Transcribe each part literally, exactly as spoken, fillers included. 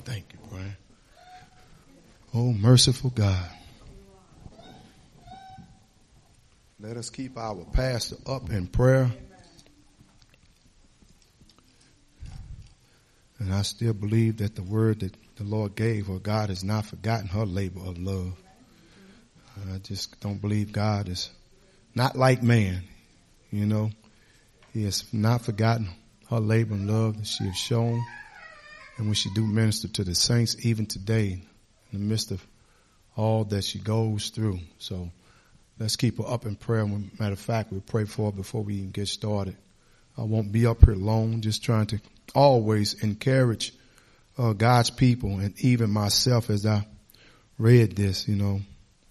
Thank you, Brian. Oh, merciful God. Let us keep our pastor up in prayer. And I still believe that the word that the Lord gave her, God has not forgotten her labor of love. I just don't believe God is not like man, you know. He has not forgotten her labor and love that she has shown. And when she do minister to the saints, even today, in the midst of all that she goes through. So let's keep her up in prayer. Matter of fact, we'll pray for her before we even get started. I won't be up here long, just trying to always encourage uh, God's people and even myself as I read this, you know.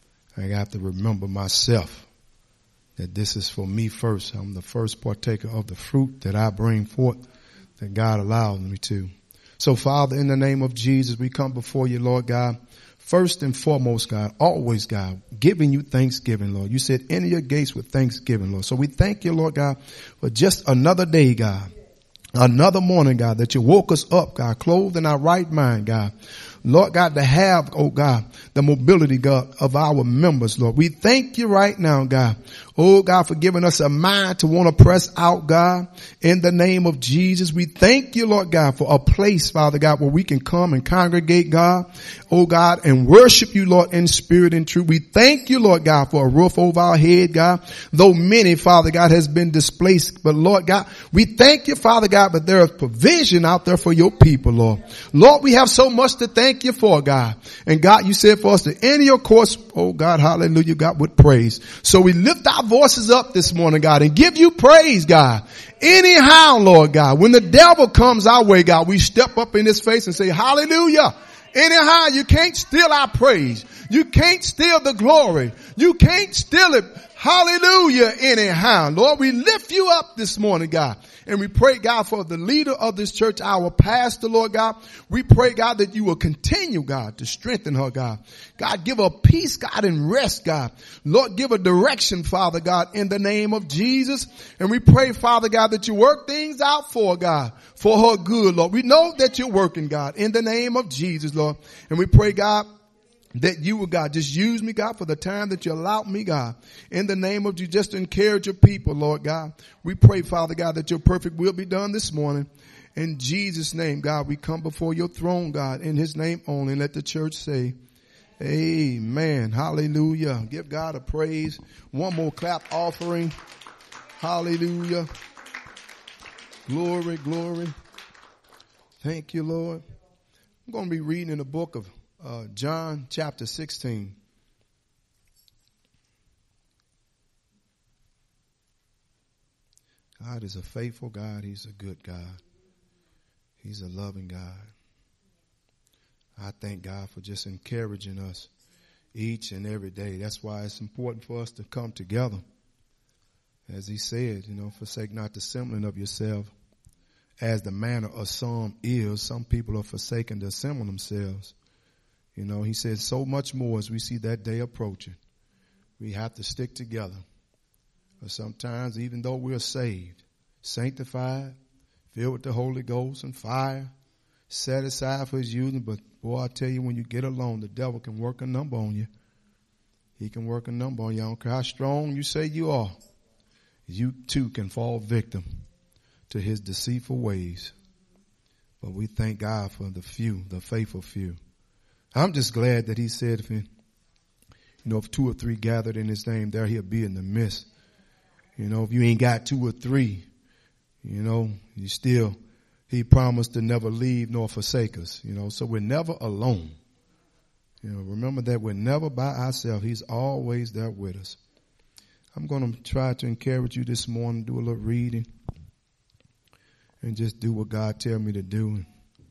I have to remember myself that this is for me first. I'm the first partaker of the fruit that I bring forth that God allows me to. So, Father, in the name of Jesus, we come before you, Lord God. First and foremost, God, always, God, giving you thanksgiving, Lord. You said, enter your gates with thanksgiving, Lord. So we thank you, Lord God, for just another day, God. Another morning, God, that you woke us up, God, clothed in our right mind, God. Lord God, to have, oh God, the mobility, God, of our members, Lord. We thank you right now, God. Oh God, for giving us a mind to want to press out, God, in the name of Jesus. We thank you, Lord God, for a place, Father God, where we can come and congregate, God, oh God, and worship you, Lord, in spirit and truth. We thank you, Lord God, for a roof over our head, God, though many, Father God, has been displaced. But Lord God, we thank you, Father God, but there is provision out there for your people, Lord. Lord, we have so much to thank you for, God. And God, you said for us to enter your course, oh God, hallelujah, God, with praise. So we lift our voices up this morning, God, and give you praise, God. Anyhow, Lord God, when the devil comes our way, God, we step up in his face and say, hallelujah. Anyhow, you can't steal our praise. You can't steal the glory. You can't steal it. Hallelujah. Anyhow, Lord, we lift you up this morning, God. And we pray, God, for the leader of this church, our pastor, Lord God. We pray, God, that you will continue, God, to strengthen her, God. God, give her peace, God, and rest, God. Lord, give her direction, Father God, in the name of Jesus. And we pray, Father God, that you work things out for God, for her good, Lord. We know that you're working, God, in the name of Jesus, Lord. And we pray, God, that you will, God, just use me, God, for the time that you allowed me, God, in the name of you, just to encourage your people, Lord God. We pray, Father God, that your perfect will be done this morning. In Jesus' name, God, we come before your throne, God, in his name only. Let the church say, amen. Hallelujah. Give God a praise. One more clap offering. Hallelujah. Glory, glory. Thank you, Lord. I'm going to be reading in the book of Uh, John chapter sixteen. God is a faithful God. He's a good God. He's a loving God. I thank God for just encouraging us each and every day. That's why it's important for us to come together. As he said, you know, forsake not the assembling of yourself, as the manner of some is. Some people are forsaken to assemble themselves. You know, he said so much more as we see that day approaching. We have to stick together. But sometimes, even though we're saved, sanctified, filled with the Holy Ghost and fire, set aside for his using, but boy, I tell you, when you get alone, the devil can work a number on you. He can work a number on you. I don't care how strong you say you are. You too can fall victim to his deceitful ways. But we thank God for the few, the faithful few. I'm just glad that he said, if, you know, if two or three gathered in his name, there he'll be in the midst. You know, if you ain't got two or three, you know, you still, he promised to never leave nor forsake us, you know, so we're never alone. You know, remember that we're never by ourselves. He's always there with us. I'm going to try to encourage you this morning, do a little reading and just do what God tell me to do.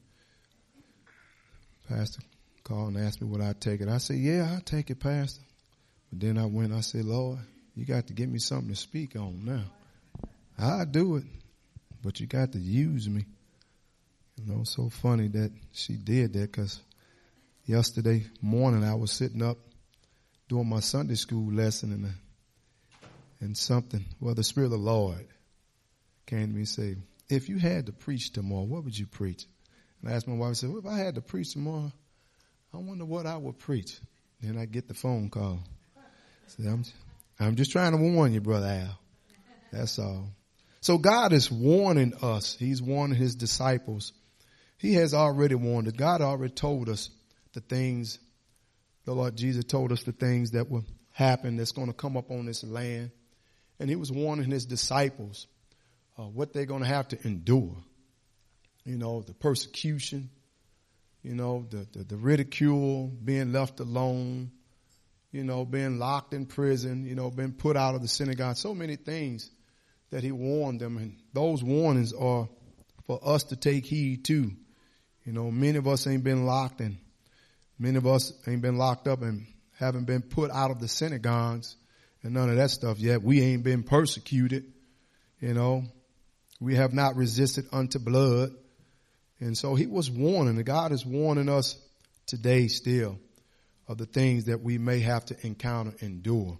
Pastor called and asked me would I take it. I said, yeah, I'll take it, Pastor. But then I went, I said, Lord, you got to give me something to speak on now. I'll do it, but you got to use me. You know, so funny that she did that, because yesterday morning I was sitting up doing my Sunday school lesson, and, and something, well, the Spirit of the Lord came to me and said, if you had to preach tomorrow, what would you preach? And I asked my wife, I said, well, if I had to preach tomorrow, I wonder what I would preach. Then I get the phone call. I said, I'm, I'm just trying to warn you, Brother Al. That's all. So God is warning us. He's warning his disciples. He has already warned us. God already told us the things, the Lord Jesus told us the things that will happen, that's going to come up on this land. And he was warning his disciples uh, what they're going to have to endure. You know, the persecution, you know, the, the, the ridicule, being left alone, you know, being locked in prison, you know, being put out of the synagogue. So many things that he warned them. And those warnings are for us to take heed to. You know, many of us ain't been locked, and many of us ain't been locked up and haven't been put out of the synagogues and none of that stuff yet. We ain't been persecuted. You know, we have not resisted unto blood. And so he was warning, and God is warning us today still of the things that we may have to encounter, endure.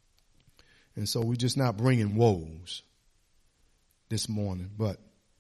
And so we're just not bringing woes this morning. But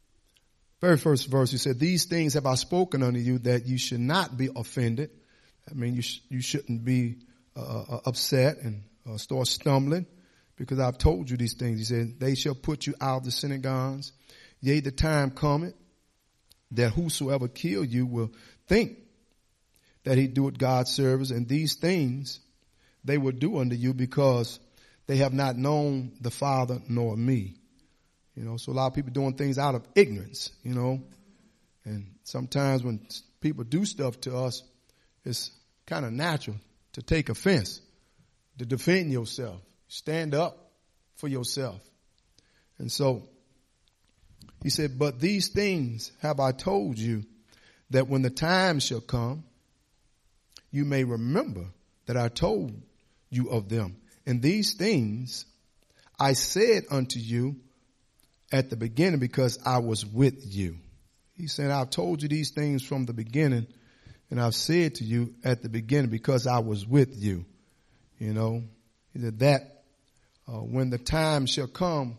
very first verse, he said, these things have I spoken unto you that you should not be offended. I mean, you, sh- you shouldn't be uh, upset and uh, start stumbling, because I've told you these things. He said, they shall put you out of the synagogues. Yea, the time cometh that whosoever kill you will think that he doeth God's service, and these things they will do unto you because they have not known the Father nor me. You know, so a lot of people doing things out of ignorance, you know, and sometimes when people do stuff to us, it's kind of natural to take offense, to defend yourself, stand up for yourself. And so he said, but these things have I told you, that when the time shall come, you may remember that I told you of them. And these things I said unto you at the beginning, because I was with you. He said, I've told you these things from the beginning, and I've said to you at the beginning because I was with you. You know, he said that uh, when the time shall come,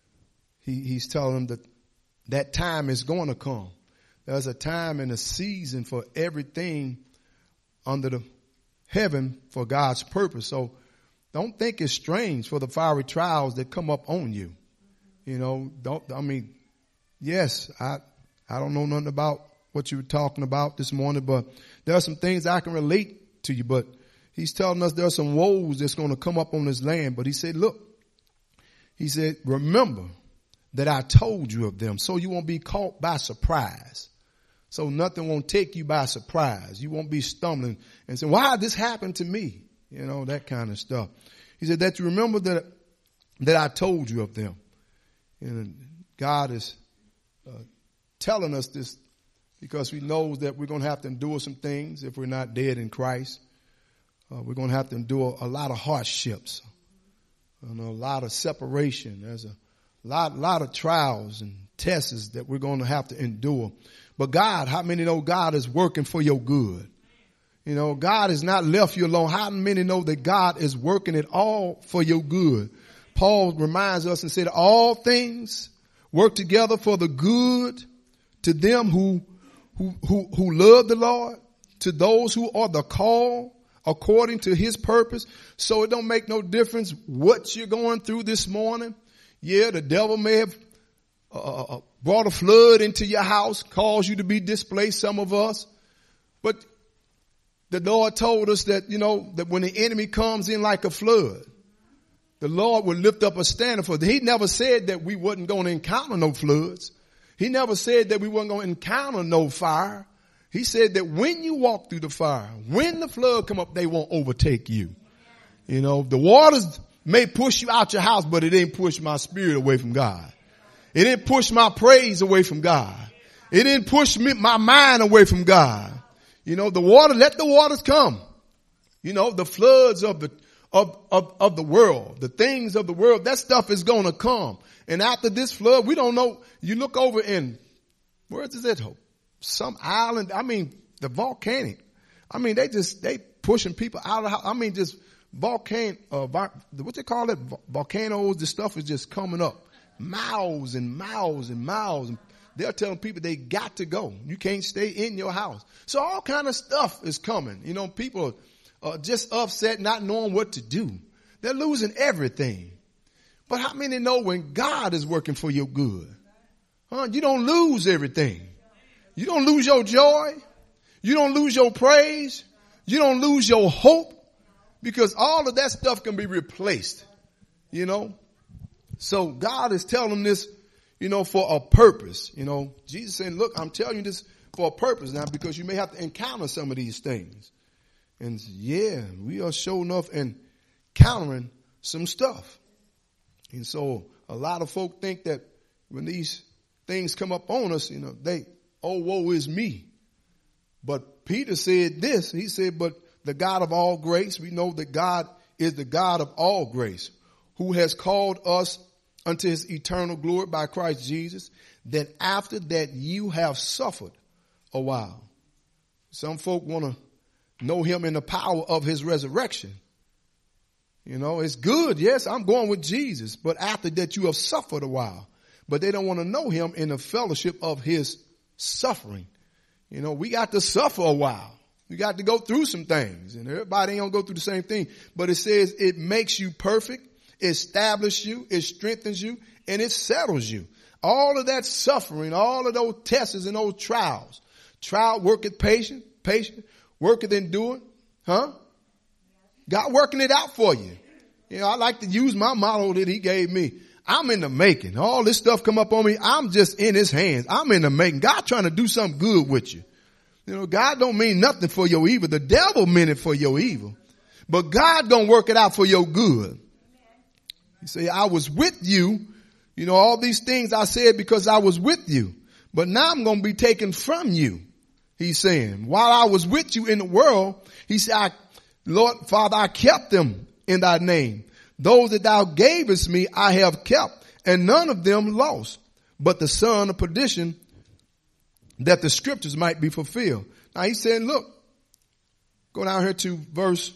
he, he's telling them that that time is going to come. There's a time and a season for everything under the heaven for God's purpose. So don't think it's strange for the fiery trials that come up on you. You know, don't, I mean, yes, I, I don't know nothing about what you were talking about this morning, but there are some things I can relate to you. But he's telling us there are some woes that's going to come up on this land. But he said, look, he said, remember that I told you of them, so you won't be caught by surprise. So nothing won't take you by surprise. You won't be stumbling and saying, why did this happen to me? You know, that kind of stuff. He said that you remember that, that I told you of them. And God is uh, telling us this because he knows that we're going to have to endure some things if we're not dead in Christ. Uh, we're going to have to endure a lot of hardships, and a lot of separation. There's a lot, lot of trials and tests that we're going to have to endure. But God, how many know God is working for your good? You know, God has not left you alone. How many know that God is working it all for your good? Paul reminds us and said, all things work together for the good to them who, who, who, who love the Lord, to those who are the called according to his purpose. So it don't make no difference what you're going through this morning. Yeah, the devil may have uh, brought a flood into your house, caused you to be displaced, some of us. But the Lord told us that, you know, that when the enemy comes in like a flood, the Lord will lift up a standard for them. He never said that we wasn't going to encounter no floods. He never said that we weren't going to encounter no fire. He said that when you walk through the fire, when the flood come up, they won't overtake you. You know, the waters may push you out your house, but it didn't push my spirit away from God. It didn't push my praise away from God. It didn't push me, my mind away from God. You know, the water, let the waters come. You know, the floods of the Of, of, of the world, the things of the world, that stuff is going to come. And after this flood, we don't know. You look over in, where is it? Some island. I mean, the volcanic. I mean, they just, they pushing people out of the house. I mean, just volcano, uh, what they call it? Volcanoes. This stuff is just coming up miles and miles and miles. And They're telling people they got to go. You can't stay in your house. So all kind of stuff is coming. You know, people are just upset, not knowing what to do. They're losing everything. But how many know when God is working for your good? Huh? You don't lose everything. You don't lose your joy. You don't lose your praise. You don't lose your hope, because all of that stuff can be replaced, you know. So God is telling this, you know, for a purpose. You know, Jesus saying, look, I'm telling you this for a purpose now, because you may have to encounter some of these things. And yeah, we are sure enough encountering some stuff. And so a lot of folk think that when these things come up on us, you know, they, oh, woe is me. But Peter said this, he said, but the God of all grace, we know that God is the God of all grace, who has called us unto his eternal glory by Christ Jesus, that after that you have suffered a while. Some folk want to know him in the power of his resurrection. You know, it's good. Yes, I'm going with Jesus. But after that you have suffered a while. But they don't want to know him in the fellowship of his suffering. You know, we got to suffer a while. We got to go through some things, and everybody ain't gonna go through the same thing. But it says it makes you perfect, establishes you, it strengthens you, and it settles you. All of that suffering, all of those tests and those trials. Trial worketh patient, patient, worketh endurance, huh? God working it out for you. You know, I like to use my motto that he gave me. I'm in the making. All this stuff come up on me. I'm just in his hands. I'm in the making. God trying to do something good with you. You know, God don't mean nothing for your evil. The devil meant it for your evil. But God gonna work it out for your good. You say, I was with you. You know, all these things I said because I was with you. But now I'm gonna be taken from you. He's saying, while I was with you in the world, he said, I, Lord, Father, I kept them in thy name. Those that thou gavest me, I have kept, and none of them lost, but the son of perdition, that the scriptures might be fulfilled. Now he said, look, go down here to verse,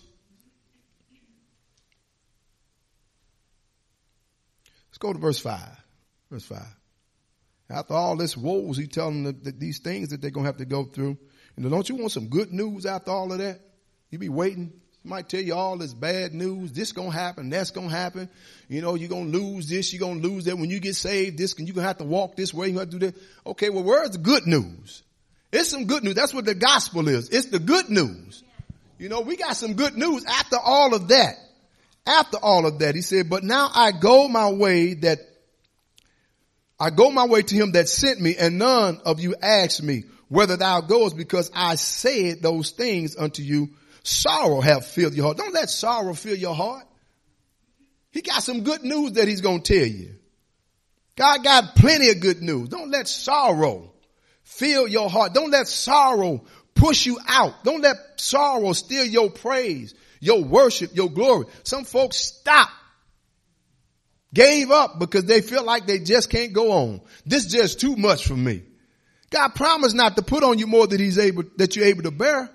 let's go to verse five, verse five. After all this woes, he telling them that these things that they're going to have to go through. And don't you want some good news after all of that? You be waiting. Might tell you all this bad news. This gonna happen. That's gonna happen. You know, you're gonna lose this. You're gonna lose that. When you get saved, this you're gonna have to walk this way. You have to do that. Okay, well, where's the good news? It's some good news. That's what the gospel is. It's the good news. You know, we got some good news after all of that. After all of that, he said, but now I go my way that I go my way to him that sent me, and none of you ask me whether thou goest, because I said those things unto you. Sorrow have filled your heart. Don't let sorrow fill your heart. He got some good news that he's going to tell you. God got plenty of good news. Don't let sorrow fill your heart. Don't let sorrow push you out. Don't let sorrow steal your praise, your worship, your glory. Some folks stop, gave up because they feel like they just can't go on. This is just too much for me. God promised not to put on you more than he's able, that you're able to bear.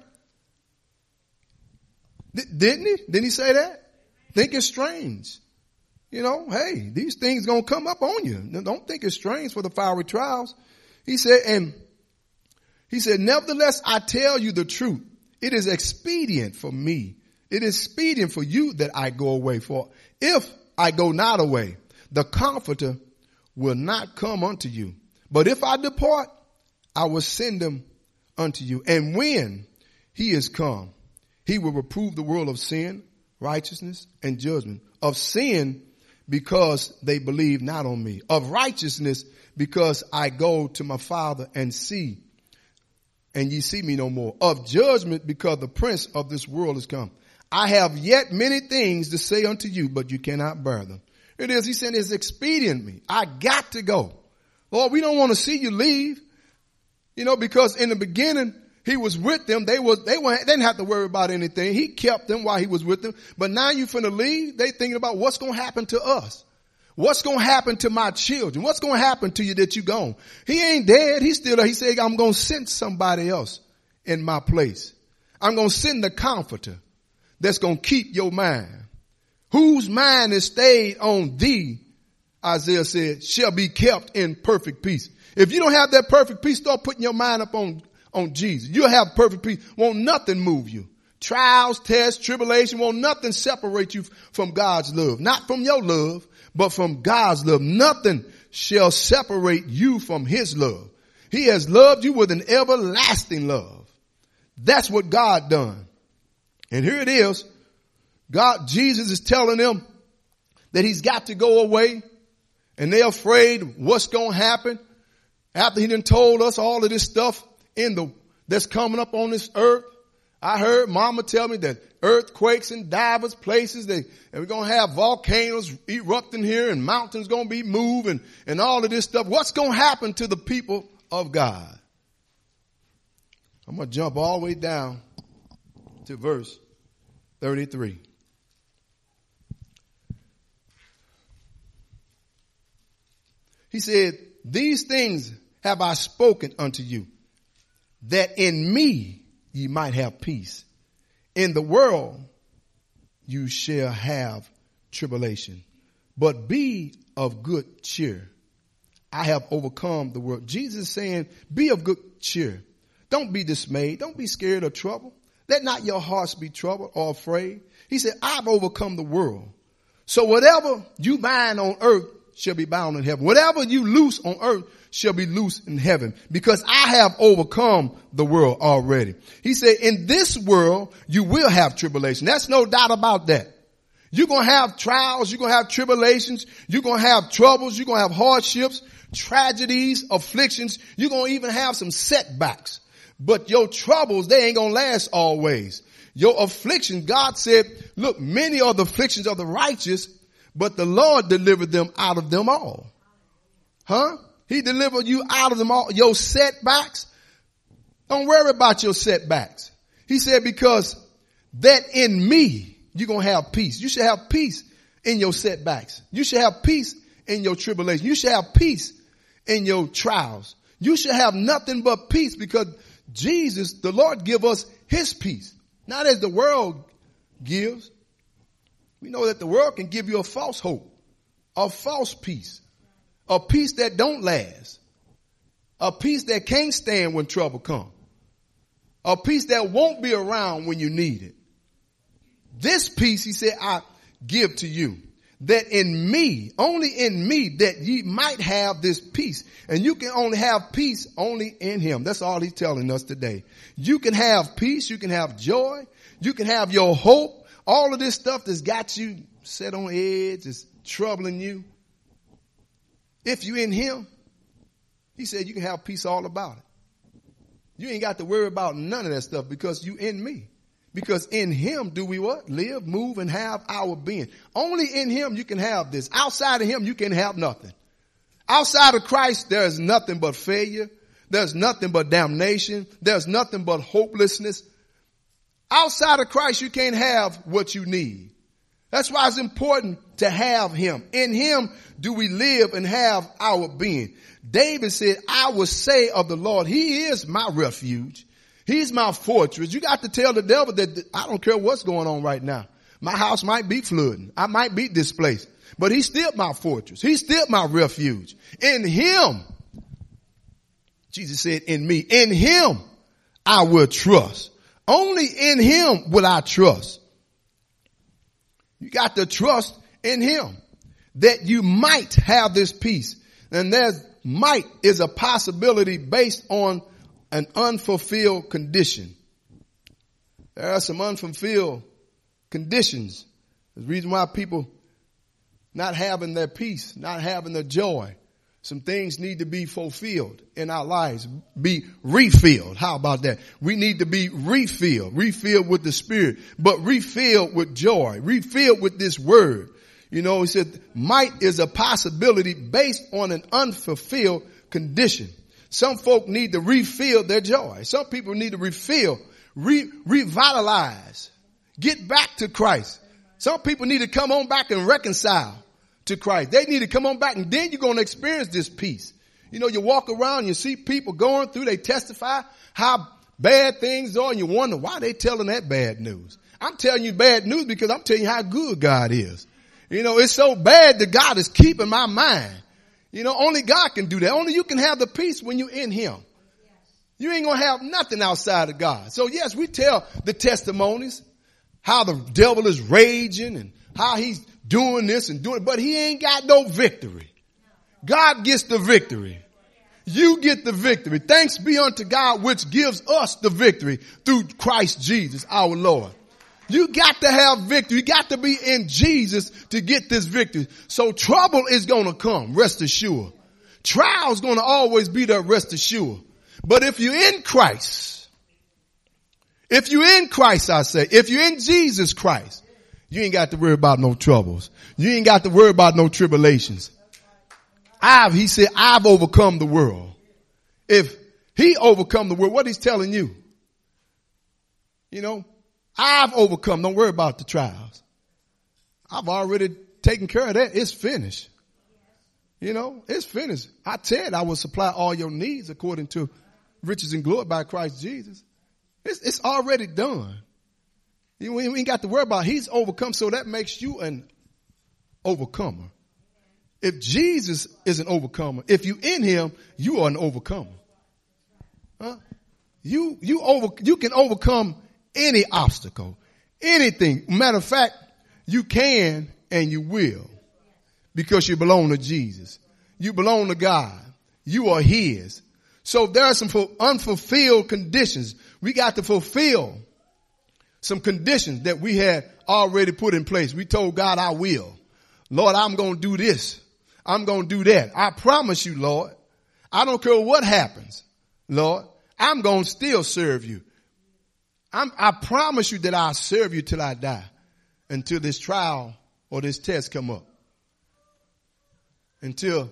Didn't he? Didn't he say that? Think it's strange. You know, hey, these things gonna come up on you. Don't think it's strange for the fiery trials. He said, and he said, nevertheless, I tell you the truth. It is expedient for me. It is expedient for you that I go away. For if I go not away, the Comforter will not come unto you. But if I depart, I will send him unto you. And when he is come, he will reprove the world of sin, righteousness, and judgment. Of sin, because they believe not on me. Of righteousness, because I go to my Father and see, and ye see me no more. Of judgment, because the prince of this world is come. I have yet many things to say unto you, but you cannot bear them. It is, he said, it's expedient me. I got to go. Lord, we don't want to see you leave. You know, because in the beginning, he was with them. They was, they weren't, they didn't have to worry about anything. He kept them while he was with them. But now you finna leave. They thinking about what's going to happen to us. What's going to happen to my children? What's going to happen to you that you gone? He ain't dead. He's still there. He said, I'm going to send somebody else in my place. I'm going to send the Comforter that's going to keep your mind. Whose mind is stayed on thee, Isaiah said, shall be kept in perfect peace. If you don't have that perfect peace, start putting your mind up on, on Jesus. You'll have perfect peace. Won't nothing move you. Trials, tests, tribulation, won't nothing separate you from God's love. Not from your love, but from God's love. Nothing shall separate you from his love. He has loved you with an everlasting love. That's what God done. And here it is. God, Jesus is telling them that he's got to go away, and they're afraid what's going to happen after he done told us all of this stuff in the, that's coming up on this earth. I heard mama tell me that earthquakes in diverse places, they, and we're going to have volcanoes erupting here and mountains going to be moving and all of this stuff. What's going to happen to the people of God? I'm going to jump all the way down to verse thirty-three. He said, these things have I spoken unto you, that in me ye might have peace. In the world you shall have tribulation, but be of good cheer. I have overcome the world. Jesus is saying, be of good cheer. Don't be dismayed. Don't be scared or troubled. Let not your hearts be troubled or afraid. He said, I've overcome the world. So whatever you bind on earth shall be bound in heaven. Whatever you loose on earth shall be loose in heaven, because I have overcome the world already. He said, in this world, you will have tribulation. That's no doubt about that. You're going to have trials. You're going to have tribulations. You're going to have troubles. You're going to have hardships, tragedies, afflictions. You're going to even have some setbacks. But your troubles, they ain't going to last always. Your affliction, God said, look, many are the afflictions of the righteous, but the Lord delivered them out of them all. Huh? He delivered you out of them all. Your setbacks, don't worry about your setbacks. He said, because that in me, you're going to have peace. You should have peace in your setbacks. You should have peace in your tribulation. You should have peace in your trials. You should have nothing but peace, because Jesus, the Lord, give us his peace. Not as the world gives. We know that the world can give you a false hope, a false peace, a peace that don't last, a peace that can't stand when trouble comes, a peace that won't be around when you need it. This peace, he said, I give to you, that in me, only in me, that ye might have this peace. And you can only have peace only in him. That's all he's telling us today. You can have peace. You can have joy. You can have your hope. All of this stuff that's got you set on edge, is troubling you. If you're in him, he said you can have peace all about it. You ain't got to worry about none of that stuff, because you in me. Because in him do we what? Live, move, and have our being. Only in him you can have this. Outside of him you can have nothing. Outside of Christ there is nothing but failure. There's nothing but damnation. There's nothing but hopelessness. Outside of Christ you can't have what you need. That's why it's important to have him. In him do we live and have our being. David said, I will say of the Lord, he is my refuge. He's my fortress. You got to tell the devil that I don't care what's going on right now. My house might be flooding. I might be displaced. But he's still my fortress. He's still my refuge. In him, Jesus said, in me, in him I will trust. Only in him will I trust. You got to trust in him, that you might have this peace. And there's might is a possibility based on an unfulfilled condition. There are some unfulfilled conditions. The reason why people not having their peace, not having their joy. Some things need to be fulfilled in our lives, be refilled. How about that? We need to be refilled, refilled with the Spirit, but refilled with joy, refilled with this word. You know, he said, might is a possibility based on an unfulfilled condition. Some folk need to refill their joy. Some people need to refill, re- revitalize, get back to Christ. Some people need to come on back and reconcile to Christ. They need to come on back, and then you're going to experience this peace. You know, you walk around, you see people going through, they testify how bad things are, and you wonder why they telling that bad news. I'm telling you bad news because I'm telling you how good God is. You know, it's so bad that God is keeping my mind. You know, only God can do that. Only you can have the peace when you're in him. You ain't going to have nothing outside of God. So yes, we tell the testimonies, how the devil is raging and how he's doing this and doing it, but he ain't got no victory. God gets the victory. You get the victory. Thanks be unto God, which gives us the victory through Christ Jesus, our Lord. You got to have victory. You got to be in Jesus to get this victory. So trouble is going to come, rest assured. Trial's going to always be there, rest assured. But if you're in Christ, if you're in Christ, I say, if you're in Jesus Christ, you ain't got to worry about no troubles. You ain't got to worry about no tribulations. I've, he said, I've overcome the world. If he overcome the world, what he's telling you, you know, I've overcome. Don't worry about the trials. I've already taken care of that. It's finished. You know, it's finished. I said I will supply all your needs according to riches and glory by Christ Jesus. It's, it's already done. You, we ain't got to worry about it. He's overcome, so that makes you an overcomer. If Jesus is an overcomer, if you in him, you are an overcomer. Huh? You, you over, you can overcome any obstacle, anything. Matter of fact, you can and you will because you belong to Jesus. You belong to God. You are his. So there are some unfulfilled conditions. We got to fulfill some conditions that we had already put in place. We told God, I will. Lord, I'm going to do this. I'm going to do that. I promise you, Lord, I don't care what happens, Lord, I'm going to still serve you. I'm, I promise you that I'll serve you till I die, until this trial or this test come up, until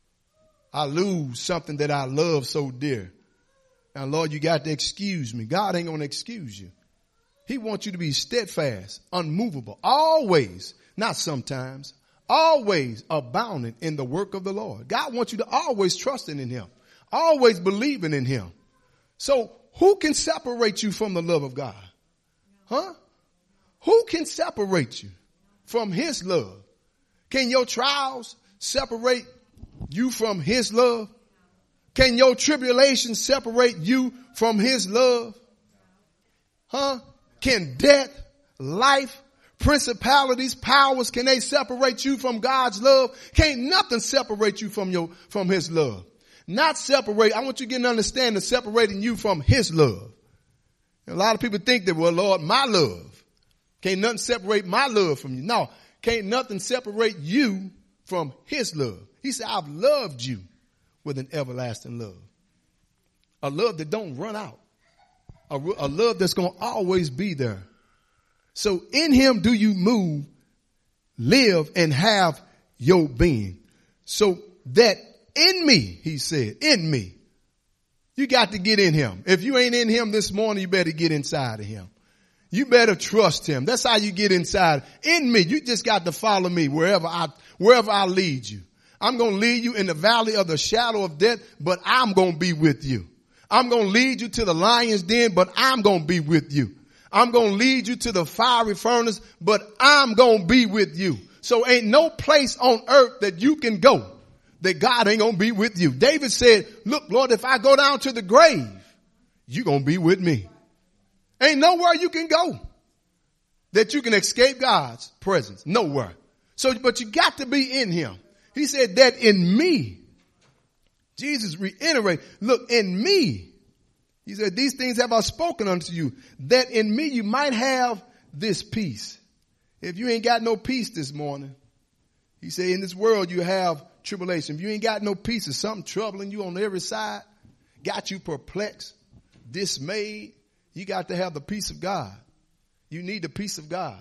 I lose something that I love so dear. Now, Lord, you got to excuse me. God ain't going to excuse you. He wants you to be steadfast, unmovable, always, not sometimes, always abounding in the work of the Lord. God wants you to always trusting in him, always believing in him. So who can separate you from the love of God? Huh? Who can separate you from his love? Can your trials separate you from his love? Can your tribulation separate you from his love? Huh? Can death, life, principalities, powers, can they separate you from God's love? Can't nothing separate you from your, from his love. Not separate. I want you to get an understanding of separating you from his love. A lot of people think that, well, Lord, my love. Can't nothing separate my love from you. No, can't nothing separate you from his love. He said, I've loved you with an everlasting love. A love that don't run out. A, a love that's going to always be there. So in him do you move, live, and have your being. So that in me, he said, in me, you got to get in him. If you ain't in him this morning, you better get inside of him. You better trust him. That's how you get inside. In me, you just got to follow me wherever I, wherever I lead you. I'm going to lead you in the valley of the shadow of death, but I'm going to be with you. I'm going to lead you to the lion's den, but I'm going to be with you. I'm going to lead you to the fiery furnace, but I'm going to be with you. So ain't no place on earth that you can go that God ain't going to be with you. David said, look, Lord, if I go down to the grave, you're going to be with me. Ain't nowhere you can go that you can escape God's presence. Nowhere. So, but you got to be in him. He said that in me, Jesus reiterated, look, in me, he said, these things have I spoken unto you, that in me you might have this peace. If you ain't got no peace this morning, he said, in this world you have tribulation. If you ain't got no peace, there's something troubling you on every side, got you perplexed, dismayed, you got to have the peace of God. You need the peace of God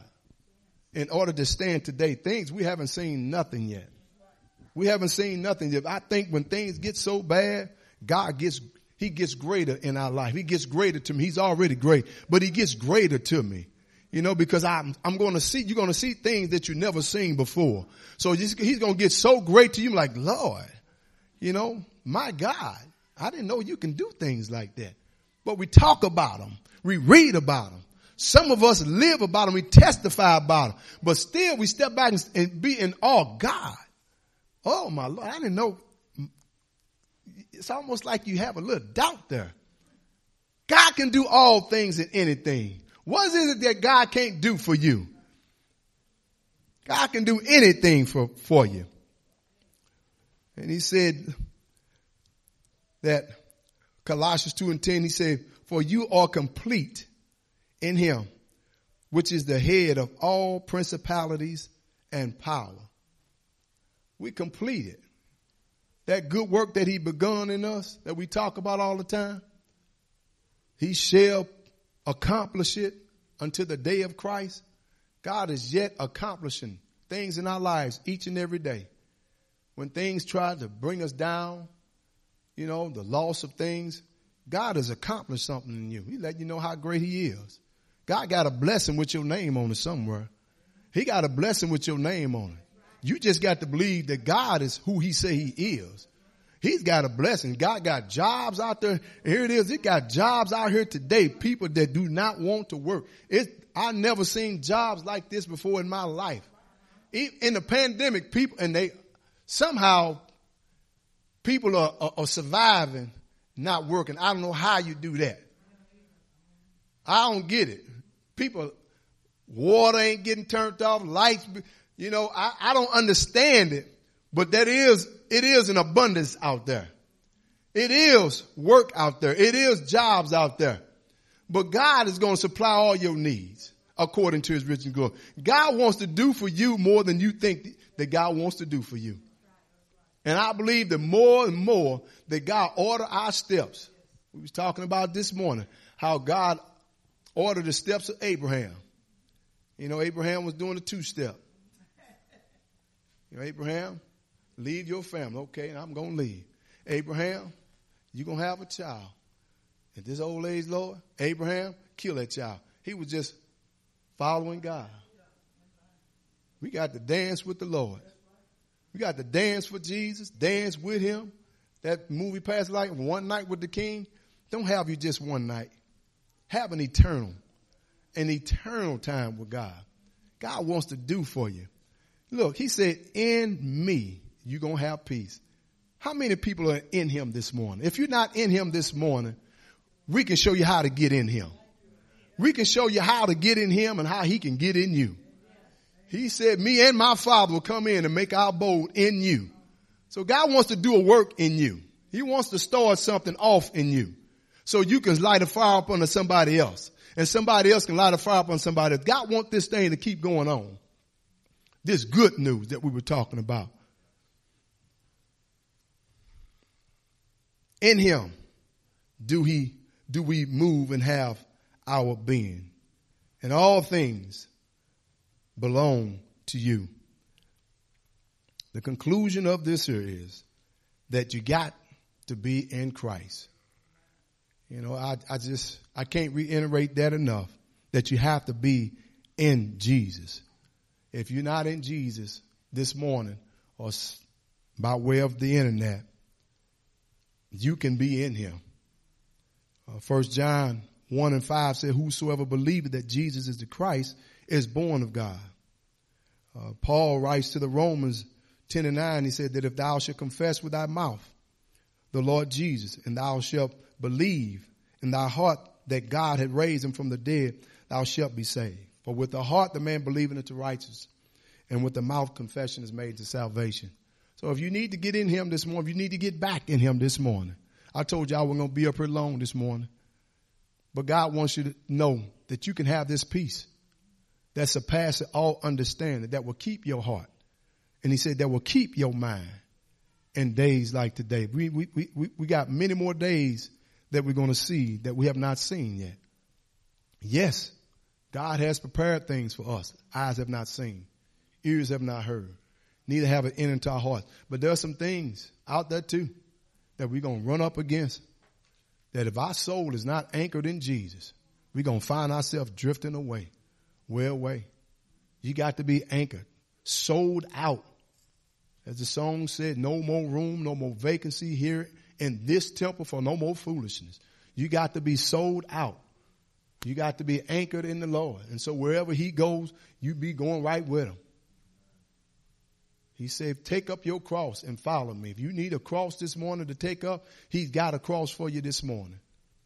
in order to stand today. Things we haven't seen nothing yet. We haven't seen nothing yet. I think when things get so bad, God gets, he gets greater in our life. He gets greater to me. He's already great, but he gets greater to me. You know, because I'm, I'm going to see, you're going to see things that you've never seen before. So he's, he's going to get so great to you. Like, Lord, you know, my God, I didn't know you can do things like that. But we talk about them. We read about them. Some of us live about them. We testify about them. But still we step back and, and be in awe. God. Oh my Lord. I didn't know. It's almost like you have a little doubt there. God can do all things and anything. What is it that God can't do for you? God can do anything for, for you. And he said that Colossians two and ten, he said, for you are complete in him, which is the head of all principalities and power. We completed that good work that he begun in us, that we talk about all the time. He shall accomplish it until the day of Christ. God is yet accomplishing things in our lives each and every day. When things try to bring us down, you know, the loss of things, God has accomplished something in you. He let you know how great he is. God got a blessing with your name on it somewhere. He got a blessing with your name on it. You just got to believe that God is who he say he is. He's got a blessing. God got jobs out there. Here it is. It got jobs out here today. People that do not want to work. It, I never seen jobs like this before in my life. In the pandemic, people, and they, somehow people are, are, are surviving, not working. I don't know how you do that. I don't get it. People, water ain't getting turned off, lights, you know, I, I don't understand it, but that is, it is an abundance out there. It is work out there. It is jobs out there. But God is going to supply all your needs according to his riches and glory. God wants to do for you more than you think that God wants to do for you. And I believe that more and more that God order our steps. We was talking about this morning how God ordered the steps of Abraham. You know, Abraham was doing a two-step. You know, Abraham, leave your family. Okay, I'm going to leave. Abraham, you're going to have a child. At this old age, Lord, Abraham, kill that child. He was just following God. We got to dance with the Lord. We got to dance for Jesus, dance with him. That movie Past Life, One Night with the King. Don't have you just one night. Have an eternal, an eternal time with God. God wants to do for you. Look, he said, in me, you're going to have peace. How many people are in him this morning? If you're not in him this morning, we can show you how to get in him. We can show you how to get in him and how he can get in you. He said, me and my Father will come in and make our abode in you. So God wants to do a work in you. He wants to start something off in you so you can light a fire up under somebody else and somebody else can light a fire up on somebody else. God wants this thing to keep going on. This good news that we were talking about. In him do he, do we move and have our being. And all things belong to you. The conclusion of this here is that you got to be in Christ. You know, I, I just, I can't reiterate that enough, that you have to be in Jesus. If you're not in Jesus this morning or by way of the internet, you can be in him. Uh, First John one and five said, whosoever believeth that Jesus is the Christ is born of God. Uh, Paul writes to the Romans ten and nine, he said that if thou shalt confess with thy mouth the Lord Jesus, and thou shalt believe in thy heart that God had raised him from the dead, thou shalt be saved. For with the heart the man believeth unto righteousness, and with the mouth confession is made to salvation. So if you need to get in him this morning, if you need to get back in him this morning, I told y'all we're going to be up here long this morning. But God wants you to know that you can have this peace that surpasses all understanding, that will keep your heart. And he said that will keep your mind in days like today. We, we, we, we got many more days that we're going to see that we have not seen yet. Yes, God has prepared things for us. Eyes have not seen. Ears have not heard. Neither have it entered into our hearts. But there are some things out there too that we're going to run up against. That if our soul is not anchored in Jesus, we're going to find ourselves drifting away, way away. You got to be anchored, sold out. As the song said, no more room, no more vacancy here in this temple for no more foolishness. You got to be sold out. You got to be anchored in the Lord. And so wherever he goes, you be going right with him. He said, take up your cross and follow me. If you need a cross this morning to take up, he's got a cross for you this morning.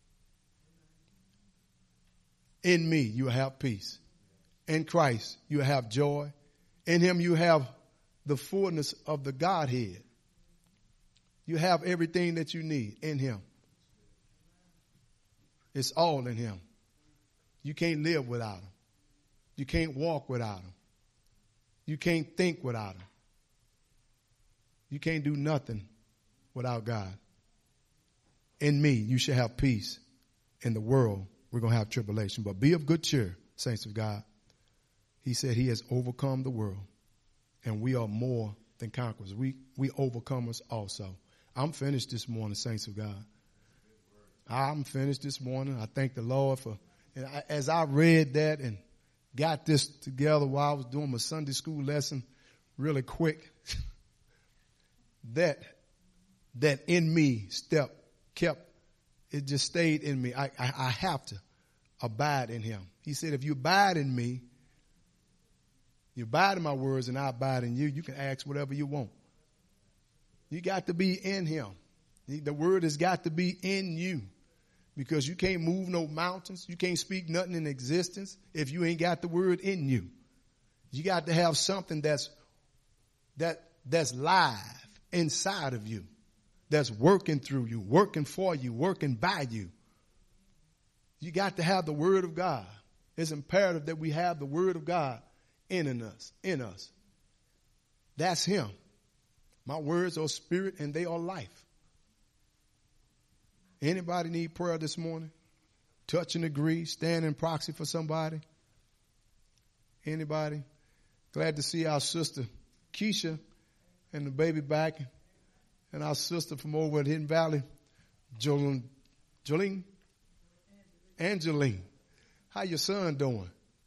In me, you have peace. In Christ, you have joy. In him, you have the fullness of the Godhead. You have everything that you need in him. It's all in him. You can't live without him. You can't walk without him. You can't think without him. You can't do nothing without God. In me, you shall have peace. In the world, we're going to have tribulation. But be of good cheer, saints of God. He said he has overcome the world. And we are more than conquerors. We, we overcomers also. I'm finished this morning, saints of God. I'm finished this morning. I thank the Lord for, and I, as I read that and got this together while I was doing my Sunday school lesson really quick, that, that in me step kept, it just stayed in me. I, I, I have to abide in him. He said, if you abide in me, you abide in my words and I abide in you, you can ask whatever you want. You got to be in him. The word has got to be in you, because you can't move no mountains. You can't speak nothing in existence if you ain't got the word in you. You got to have something that's, that, that's live inside of you, that's working through you, working for you, working by you. You got to have the word of God. It's imperative that we have the word of God in us, in us. That's him. My words are spirit and they are life. Anybody need prayer this morning? Touch and agree, stand in proxy for somebody? Anybody? Glad to see our sister Keisha and the baby back, and our sister from over at Hidden Valley, Jolene, Jolene, Angeline. How your son doing?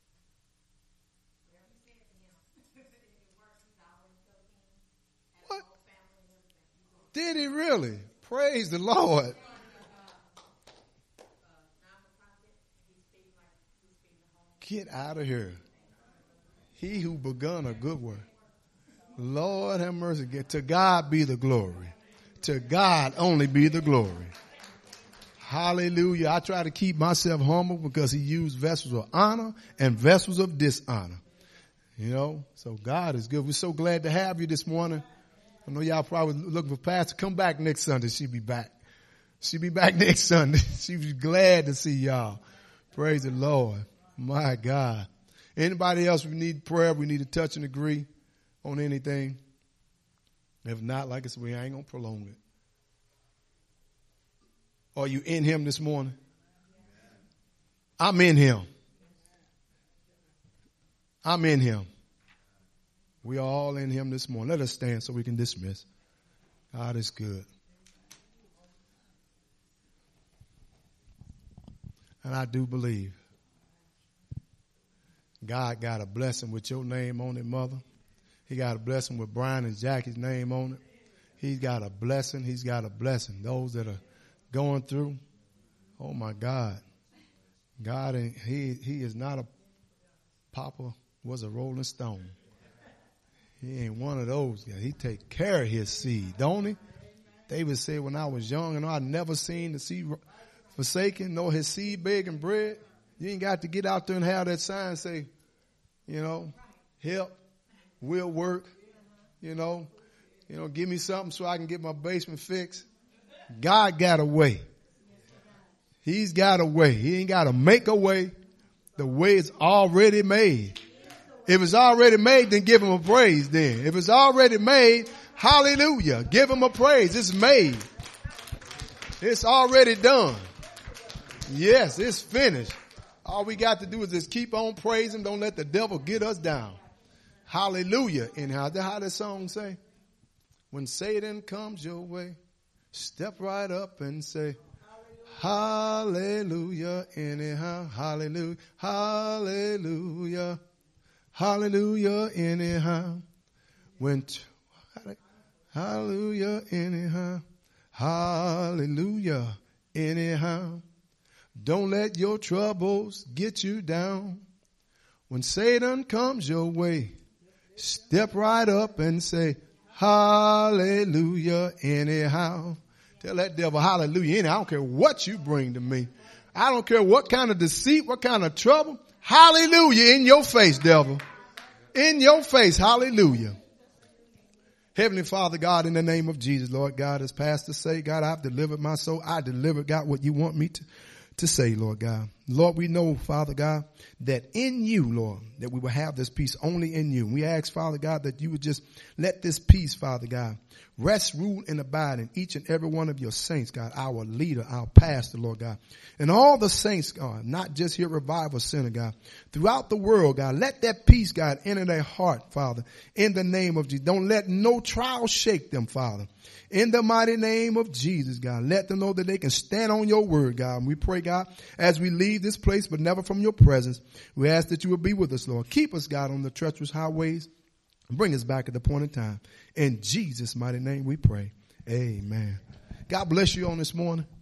What? Did he really? Praise the Lord. Get out of here. He who begun a good work. Lord have mercy. To God be the glory. To God only be the glory. Hallelujah. I try to keep myself humble because he used vessels of honor and vessels of dishonor. You know, so God is good. We're so glad to have you this morning. I know y'all probably looking for Pastor. Come back next Sunday. She'll be back. She'll be back next Sunday. She'll be glad to see y'all. Praise the Lord. My God. Anybody else, we need prayer. We need to touch and agree on anything. If not, like I said, we ain't going to prolong it. Are you in him this morning? I'm in him. I'm in him. We are all in him this morning. Let us stand so we can dismiss. God is good. And I do believe God got a blessing with your name on it, mother. He got a blessing with Brian and Jackie's name on it. He's got a blessing. He's got a blessing. Those that are going through, oh my God. God, he, he is not a Papa was a rolling stone. He ain't one of those guys. He take care of his seed, don't he? David said, when I was young and I never seen the seed forsaken, nor his seed begging bread. You ain't got to get out there and have that sign and say, you know, help, will work, you know, you know, give me something so I can get my basement fixed. God got a way. He's got a way. He ain't got to make a way. The way is already made. If it's already made, then give him a praise then. If it's already made, hallelujah, give him a praise. It's made. It's already done. Yes, it's finished. All we got to do is just keep on praising. Don't let the devil get us down. Hallelujah. And how, how that song say? When Satan comes your way, step right up and say, hallelujah. Anyhow, hallelujah, hallelujah, hallelujah. Anyhow, when, t- hallelujah. Anyhow, hallelujah. Anyhow. Don't let your troubles get you down. When Satan comes your way, step right up and say, hallelujah anyhow. Tell that devil hallelujah anyhow. I don't care what you bring to me. I don't care what kind of deceit, what kind of trouble. Hallelujah in your face, devil. In your face, hallelujah. Heavenly Father, God, in the name of Jesus, Lord God, as Pastor say, God, I've delivered my soul. I delivered, God, what you want me to, to say, Lord God. Lord, we know, Father God, that in you, Lord, that we will have this peace only in you. We ask, Father God, that you would just let this peace, Father God, rest, rule, and abide in each and every one of your saints, God, our leader, our pastor, Lord God, and all the saints, God, not just here at Revival Center, God, throughout the world, God. Let that peace, God, enter their heart, Father, in the name of Jesus. Don't let no trial shake them, Father. In the mighty name of Jesus, God, let them know that they can stand on your word, God. And we pray, God, as we leave this place, but never from your presence, we ask that you will be with us, Lord. Keep us, God, on the treacherous highways. Bring us back at the point in time. In Jesus' mighty name we pray. Amen. God bless you on this morning.